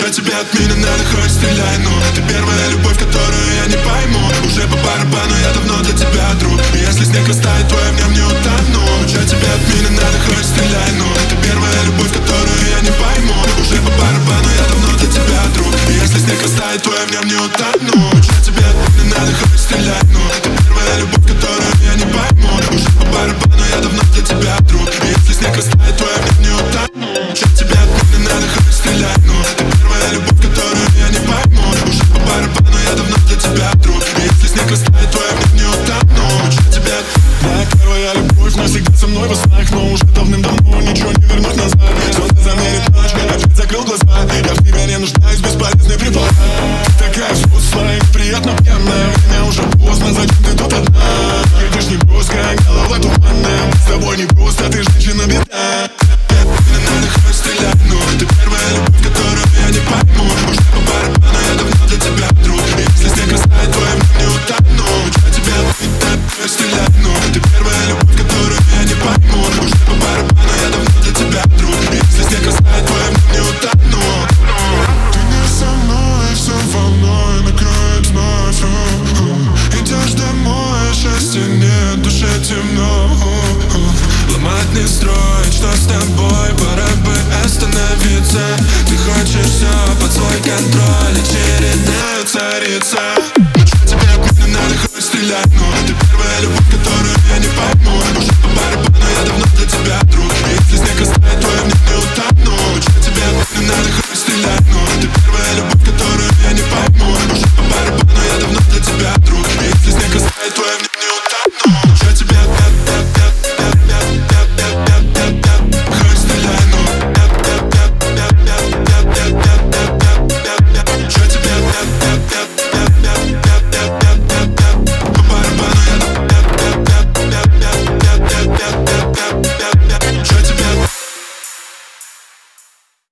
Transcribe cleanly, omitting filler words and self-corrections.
Чё тебе от меня надо, хоть стреляй, ну ты первая любовь, которую я не пойму. Уже по барабану, я давно для тебя друг. И если снег растает, то я в нем не утону. Чё тебе от меня надо, хоть стреляй, ну ты первая любовь, которую я не пойму. Уже по барабану, я давно для тебя друг. И если снег растает, то я в нем не утону. Чё тебе от меня надо, хоть стреляй, ну ты первая любовь, которую я не пойму. Уже по барабану, я давно для тебя друг. И если снег растает, то я в нем не утону. Чё тебе от меня надо, хоть стреляй, ну ты первая любовь, которую я не пойму. Уже по барабану, я давно для тебя друг. И если снег растает, то я в нем не утону. Чё тебе от... Моя первая любовь навсегда со мной во снах, но уже давным-давно ничего не вернуть назад. Солнце замерит ночь, я опять закрыл глаза. Я в тебе не нуждаюсь, бесполезный препарат. Ты такая взрослая, неприятно пьяная. Меня уже поздно, зачем ты тут одна? Едешь не броско, голова туманная. Мы с тобой не просто, ты женщина беда. Мне надо хоть стрелять, ну ты первая любовь, которую я не пойму. Уже по барабану, я давно для тебя друг. И если снег растает, то я в нем не утону. Чё тебе от меня хоть стрелять, ну ты первая любовь, которую я не пойму. Уже по барабану, я давно для тебя друг. И если снег растает, то я в нем не утону. Ты не со мной, все волной накроет вновь. Идешь домой, счастья нет, душе темно. Ломать не строить, что с тобой, пора бы остановиться. Ты хочешь все под свой контроль, лечить